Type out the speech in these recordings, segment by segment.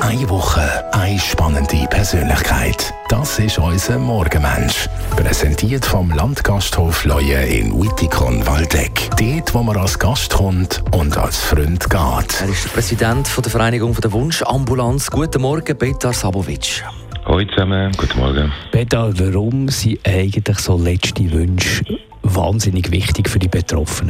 Eine Woche, eine spannende Persönlichkeit. Das ist unser Morgenmensch. Präsentiert vom Landgasthof Leue in Wittikon-Waldeck. Dort, wo man als Gast kommt und als Freund geht. Er ist der Präsident der Vereinigung der Wunschambulanz. Guten Morgen, Petar Sabovic. Hallo zusammen, guten Morgen. Petar, warum sind eigentlich so letzte Wünsche wahnsinnig wichtig für die Betroffenen?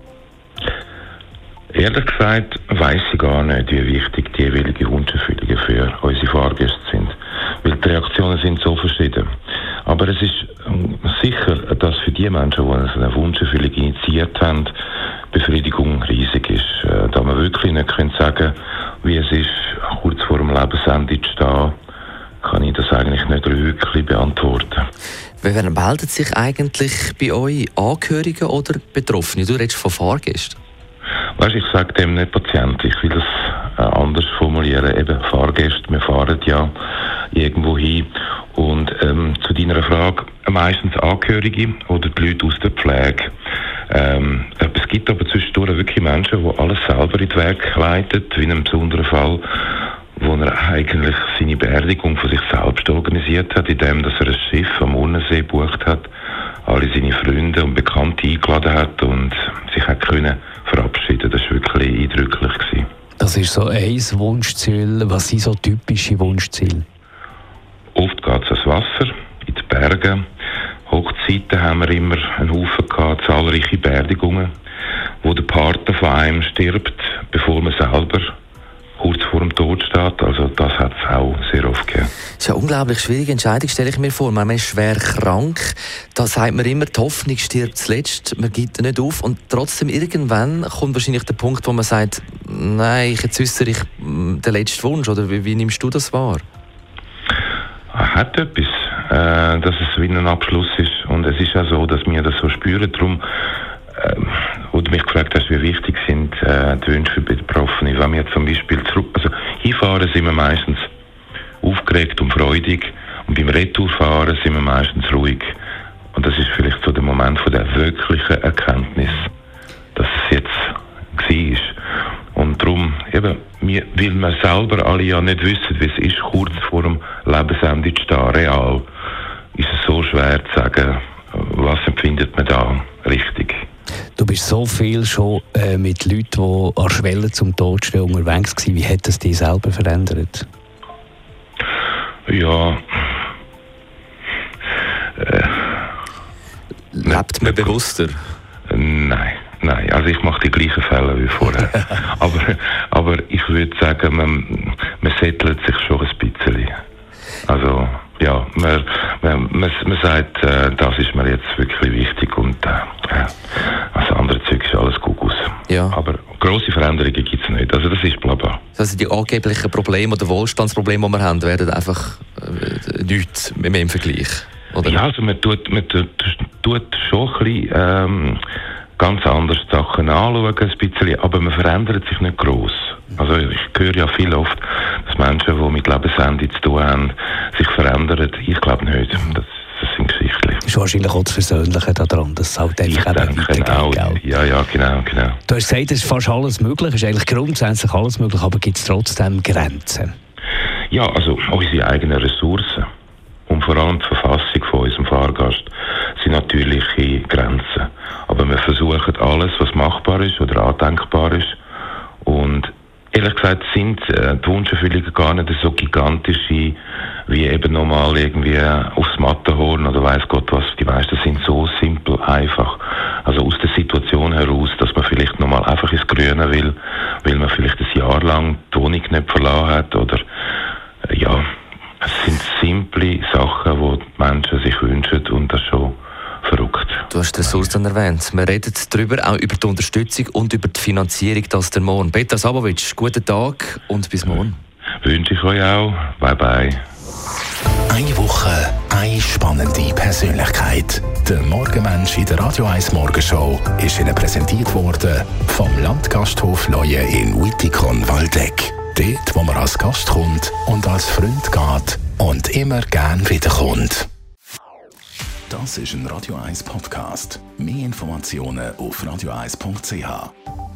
Ehrlich gesagt weiss ich gar nicht, wie wichtig die jeweiligen Wunscherfüllungen für unsere Fahrgäste sind. Weil die Reaktionen sind so verschieden. Aber es ist sicher, dass für die Menschen, die eine Wunscherfüllung initiiert haben, Befriedigung riesig ist. Da man wirklich nicht sagen kann, wie es ist, kurz vor dem Lebensende zu stehen, kann ich das eigentlich nicht wirklich beantworten. Wer meldet sich eigentlich bei euch? Angehörige oder Betroffene? Du redest von Fahrgästen. Weißt, ich sage dem nicht Patient, ich will das anders formulieren. Eben Fahrgäste, wir fahren ja irgendwo hin. Und zu deiner Frage, meistens Angehörige oder die Leute aus der Pflege. Es gibt aber zwischendurch wirklich Menschen, die alles selber in die Wege leiten, wie in einem besonderen Fall, wo er eigentlich seine Beerdigung von sich selbst organisiert hat, indem er ein Schiff am Urnesee gebucht hat, alle seine Freunde und Bekannte eingeladen hat und sich hat können verabschieden. Das war wirklich eindrücklich gewesen. Das ist so ein Wunschziel. Was sind so typische Wunschziele? Oft geht es ans Wasser, in die Berge. Hochzeiten haben wir immer einen Haufen gehabt, zahlreiche Beerdigungen, wo der Partner von einem stirbt, bevor man selber kurz vor dem Tod steht. Also das hat es auch sehr oft gegeben. Das ist eine unglaublich schwierige Entscheidung, stelle ich mir vor. Man ist schwer krank. Da sagt man immer, die Hoffnung stirbt zuletzt. Man gibt nicht auf. Und trotzdem irgendwann kommt wahrscheinlich der Punkt, wo man sagt, nein, jetzt äußere ich den letzten Wunsch. Oder wie nimmst du das wahr? Hat etwas, dass es wie ein Abschluss ist. Und es ist auch so, dass wir das so spüren. Darum, wo du mich gefragt hast, wie wichtig sind die Wünsche für Betroffene. Wenn wir zum Beispiel hinfahren, sind wir meistens aufgeregt und freudig. Und beim Retourfahren sind wir meistens ruhig. Und das ist vielleicht so der Moment von der wirklichen Erkenntnis, dass es jetzt war. Und darum, eben, weil wir selber alle ja nicht wissen, wie es ist, kurz vor dem Lebensende zu stehen, real, ist es so schwer zu sagen, was empfindet man da richtig. Du bist so viel schon mit Leuten, die an Schwelle zum Tod stehen, unterwegs gewesen. Wie hat das dich selber verändert? Ja. Lebt man bewusster? Nein. Also ich mache die gleichen Fälle wie vorher. aber ich würde sagen, man settelt sich schon ein bisschen. Also ja, man sagt, das ist mir jetzt wirklich wichtig und das andere Zeug ist alles gut aus. Ja. Aber grosse Veränderungen gibt es nicht. Also das ist blabla. Also die angeblichen Probleme oder Wohlstandsprobleme, die wir haben, werden einfach nichts mehr im Vergleich. Oder? Ja, also man tut schon ein bisschen ganz anders Sachen anschauen, ein bisschen, aber man verändert sich nicht gross. Also ich höre ja viel oft, dass Menschen, die mit Lebensende zu tun haben, sich verändern. Ich glaube nicht. Das sind Geschichten. Das ist wahrscheinlich auch das Persönliche daran, dass es halt einfach weitergeht. Ja, genau. Du hast gesagt, es ist fast alles möglich, es ist eigentlich grundsätzlich alles möglich, aber gibt es trotzdem Grenzen? Ja, also unsere eigenen Ressourcen und vor allem die Verfassung von unserem Fahrgast sind natürliche Grenzen. Aber wir versuchen alles, was machbar ist oder andenkbar ist. Und ehrlich gesagt sind die Wunscherfüllungen gar nicht so gigantisch wie eben nochmal irgendwie aufs Matterhorn oder weiss Gott was. Die meisten sind so simpel, einfach. Also aus der Situation heraus, dass man vielleicht nochmal einfach ins Grüne will, weil man vielleicht ein Jahr lang die Wohnung nicht verlassen hat oder ja, es sind simple Sachen, die die Menschen sich wünschen und das schon verrückt. Du hast die Ressourcen erwähnt. Wir reden darüber, auch über die Unterstützung und über die Finanzierung, das der Morgen. Petar Sabovic, guten Tag und bis morgen. Wünsche ich euch auch. Bye bye. Eine Woche, eine spannende Persönlichkeit. Der Morgenmensch in der Radio 1 Morgenshow ist Ihnen präsentiert worden vom Landgasthof Leue in Wittikon-Waldeck. Dort, wo man als Gast kommt und als Freund geht und immer gern wiederkommt. Das ist ein Radio 1 Podcast. Mehr Informationen auf radio1.ch.